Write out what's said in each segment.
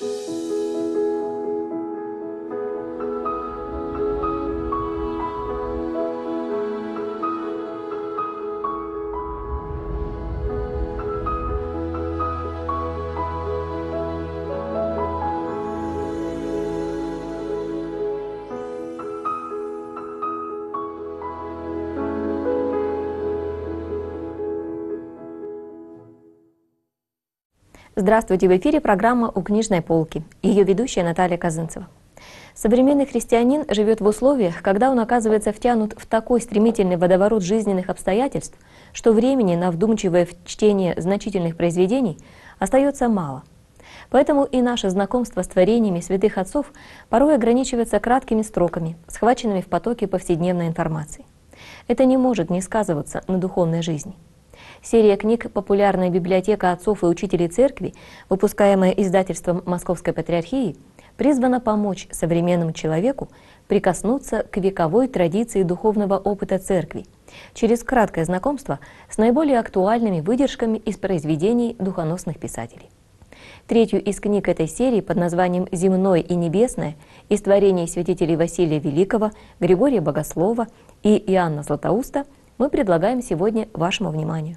Здравствуйте, в эфире программа «У книжной полки». Ее ведущая Наталья Казынцева. Современный христианин живет в условиях, когда он оказывается втянут в такой стремительный водоворот жизненных обстоятельств, что времени на вдумчивое чтение значительных произведений остается мало. Поэтому и наше знакомство с творениями святых отцов порой ограничивается краткими строками, схваченными в потоке повседневной информации. Это не может не сказываться на духовной жизни. Серия книг «Популярная библиотека отцов и учителей церкви», выпускаемая издательством Московской Патриархии, призвана помочь современному человеку прикоснуться к вековой традиции духовного опыта церкви через краткое знакомство с наиболее актуальными выдержками из произведений духоносных писателей. Третью из книг этой серии под названием «Земное и небесное» из творений святителей Василия Великого, Григория Богослова и Иоанна Златоуста мы предлагаем сегодня вашему вниманию.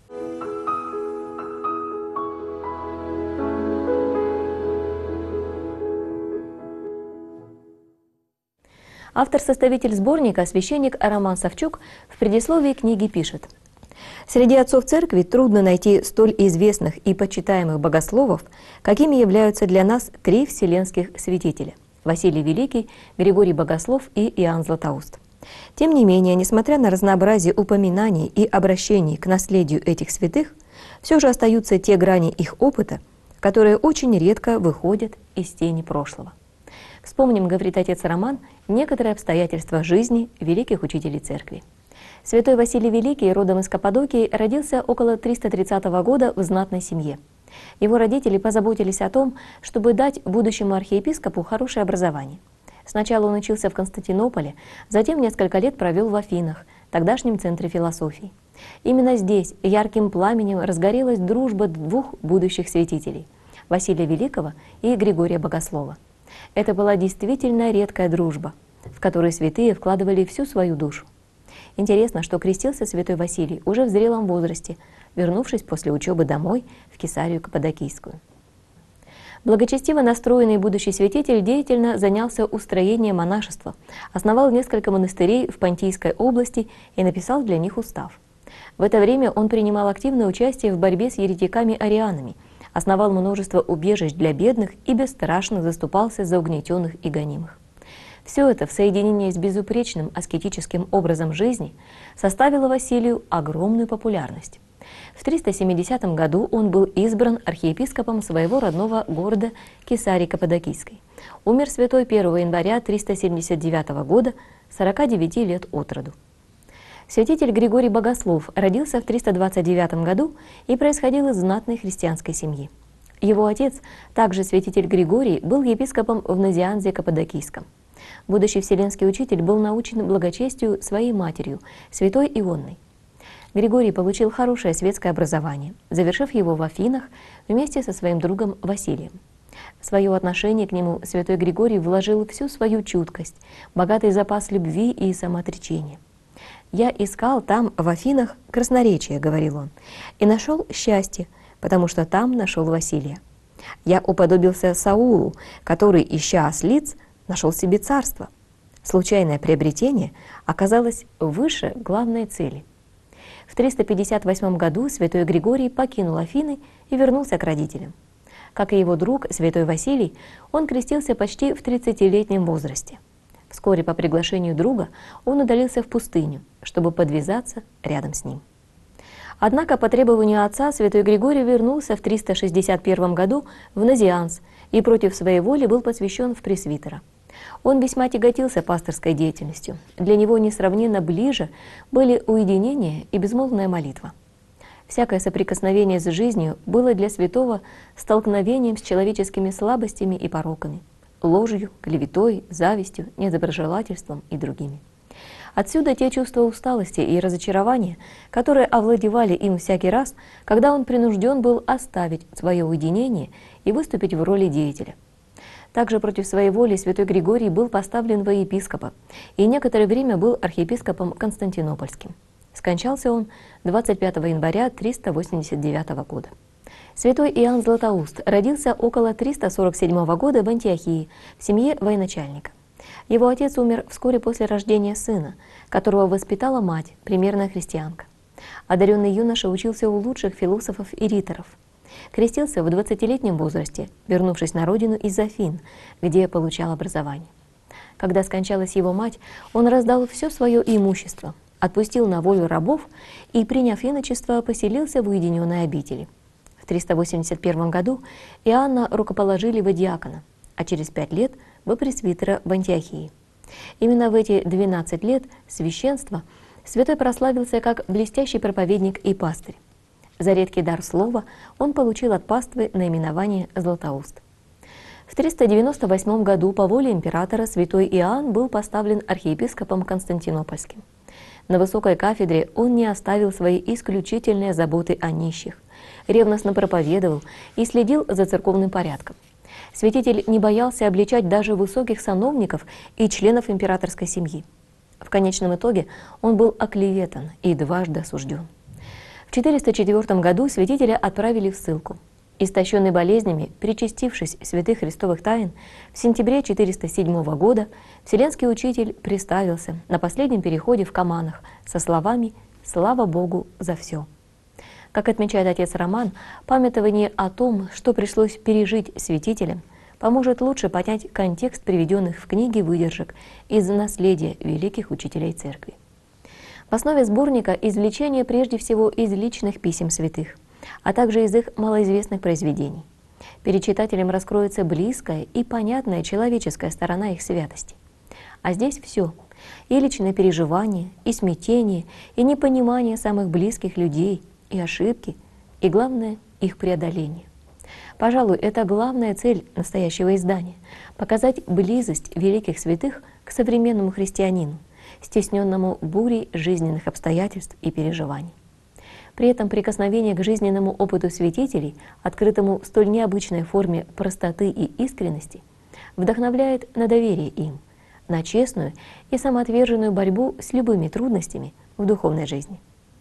Автор-составитель сборника, священник Роман Савчук, в предисловии книги пишет: «Среди отцов церкви трудно найти столь известных и почитаемых богословов, какими являются для нас три вселенских святителя – Василий Великий, Григорий Богослов и Иоанн Златоуст. Тем не менее, несмотря на разнообразие упоминаний и обращений к наследию этих святых, все же остаются те грани их опыта, которые очень редко выходят из тени прошлого. Вспомним, говорит отец Роман, некоторые обстоятельства жизни великих учителей церкви. Святой Василий Великий, родом из Каппадокии, родился около 330 года в знатной семье. Его родители позаботились о том, чтобы дать будущему архиепископу хорошее образование. Сначала он учился в Константинополе, затем несколько лет провел в Афинах, тогдашнем центре философии. Именно здесь ярким пламенем разгорелась дружба двух будущих святителей – Василия Великого и Григория Богослова. Это была действительно редкая дружба, в которой святые вкладывали всю свою душу. Интересно, что крестился святой Василий уже в зрелом возрасте, вернувшись после учебы домой в Кесарию Каппадокийскую. Благочестиво настроенный будущий святитель деятельно занялся устроением монашества, основал несколько монастырей в Понтийской области и написал для них устав. В это время он принимал активное участие в борьбе с еретиками-арианами, основал множество убежищ для бедных и бесстрашно заступался за угнетенных и гонимых. Все это в соединении с безупречным аскетическим образом жизни составило Василию огромную популярность. В 370 году он был избран архиепископом своего родного города Кесарии Каппадокийской. Умер святой 1 января 379 года, 49 лет от роду. Святитель Григорий Богослов родился в 329 году и происходил из знатной христианской семьи. Его отец, также святитель Григорий, был епископом в Назианзе Каппадокийском. Будущий вселенский учитель был научен благочестию своей матерью, святой Ионной. Григорий получил хорошее светское образование, завершив его в Афинах вместе со своим другом Василием. В свое отношение к нему святой Григорий вложил всю свою чуткость, богатый запас любви и самоотречения. «Я искал там, в Афинах, красноречие, — говорил он, — и нашел счастье, потому что там нашел Василия. Я уподобился Саулу, который, ища ослиц, нашел себе царство. Случайное приобретение оказалось выше главной цели». В 358 году святой Григорий покинул Афины и вернулся к родителям. Как и его друг, святой Василий, он крестился почти в 30-летнем возрасте. Вскоре по приглашению друга он удалился в пустыню, чтобы подвязаться рядом с ним. Однако по требованию отца святой Григорий вернулся в 361 году в Назианз и против своей воли был посвящен в пресвитера. Он весьма тяготился пасторской деятельностью. Для него несравненно ближе были уединение и безмолвная молитва. Всякое соприкосновение с жизнью было для святого столкновением с человеческими слабостями и пороками, ложью, клеветой, завистью, недоброжелательством и другими. Отсюда те чувства усталости и разочарования, которые овладевали им всякий раз, когда он принужден был оставить свое уединение и выступить в роли деятеля. Также против своей воли святой Григорий был поставлен во епископа и некоторое время был архиепископом Константинопольским. Скончался он 25 января 389 года. Святой Иоанн Златоуст родился около 347 года в Антиохии в семье военачальника. Его отец умер вскоре после рождения сына, которого воспитала мать, примерная христианка. Одаренный юноша учился у лучших философов и риторов. Крестился в 20-летнем возрасте, вернувшись на родину из Афин, где получал образование. Когда скончалась его мать, он раздал все свое имущество, отпустил на волю рабов и, приняв иночество, поселился в уединенной обители. В 381 году Иоанна рукоположили во диакона, а через 5 лет во пресвитера в Антиохии. Именно в эти 12 лет священства святой прославился как блестящий проповедник и пастырь. За редкий дар слова он получил от паствы наименование Златоуст. В 398 году по воле императора святой Иоанн был поставлен архиепископом Константинопольским. На высокой кафедре он не оставил своей исключительной заботы о нищих, ревностно проповедовал и следил за церковным порядком. Святитель не боялся обличать даже высоких сановников и членов императорской семьи. В конечном итоге он был оклеветан и дважды осужден. В 404 году святителя отправили в ссылку. Истощенный болезнями, причастившись святых христовых тайн, в сентябре 407 года вселенский учитель приставился на последнем переходе в Каманах со словами «Слава Богу за все». Как отмечает отец Роман, памятование о том, что пришлось пережить святителям, поможет лучше понять контекст приведенных в книге выдержек из наследия великих учителей Церкви. В основе сборника извлечение прежде всего из личных писем святых, а также из их малоизвестных произведений. Перед читателем раскроется близкая и понятная человеческая сторона их святости. А здесь все – и личные переживания, и смятение, и непонимание самых близких людей, и ошибки, и, главное, их преодоление. Пожалуй, это главная цель настоящего издания – показать близость великих святых к современному христианину, стесненному бурей жизненных обстоятельств и переживаний. При этом прикосновение к жизненному опыту святителей, открытому в столь необычной форме простоты и искренности, вдохновляет на доверие им, на честную и самоотверженную борьбу с любыми трудностями в духовной жизни.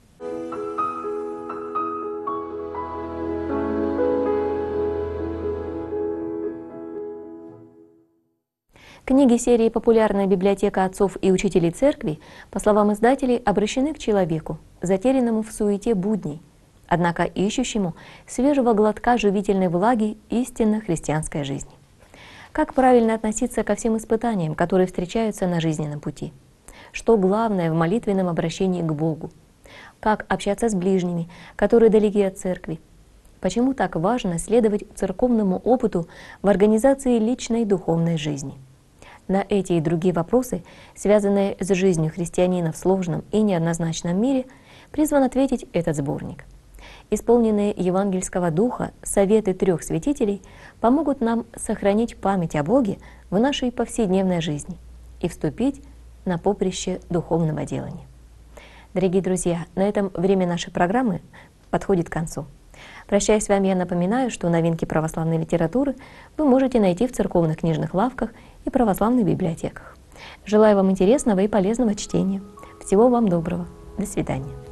Книги серии «Популярная библиотека отцов и учителей церкви», по словам издателей, обращены к человеку, затерянному в суете будней, однако ищущему свежего глотка живительной влаги истинно христианской жизни. Как правильно относиться ко всем испытаниям, которые встречаются на жизненном пути? Что главное в молитвенном обращении к Богу? Как общаться с ближними, которые далеки от церкви? Почему так важно следовать церковному опыту в организации личной духовной жизни? На эти и другие вопросы, связанные с жизнью христианина в сложном и неоднозначном мире, призван ответить этот сборник. Исполненные евангельского духа советы 3 святителей помогут нам сохранить память о Боге в нашей повседневной жизни и вступить на поприще духовного делания. Дорогие друзья, на этом время нашей программы подходит к концу. Прощаясь с вами, я напоминаю, что новинки православной литературы вы можете найти в церковных книжных лавках и православных библиотеках. Желаю вам интересного и полезного чтения. Всего вам доброго. До свидания.